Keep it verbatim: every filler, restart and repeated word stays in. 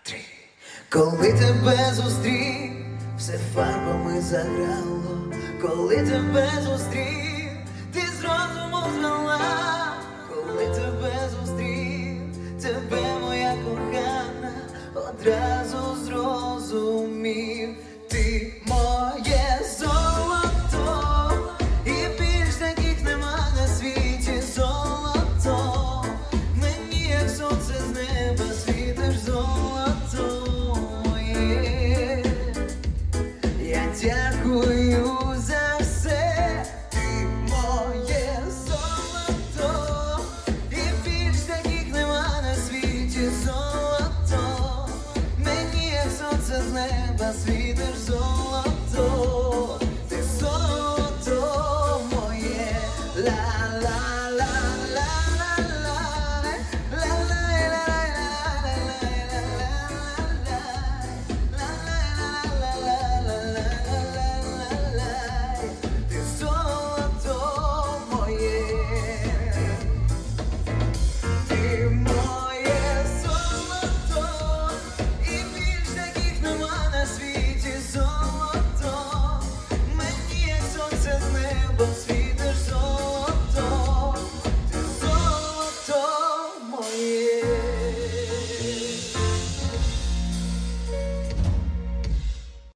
три. Коли тебе зустрів, все фарбами заграло. Коли тебе зустрів, ти з розуму звела. Коли тебе зустрів, тебе моя кохана, одразу зрозумів. Ти моє золото, і більш таких нема на світі. Золото, мені як сонце з неба світиш. Золото моє, я дякую за все. Ти моє золото, і більш таких нема на світі. Золото, мені як сонце з неба світиш. Золото.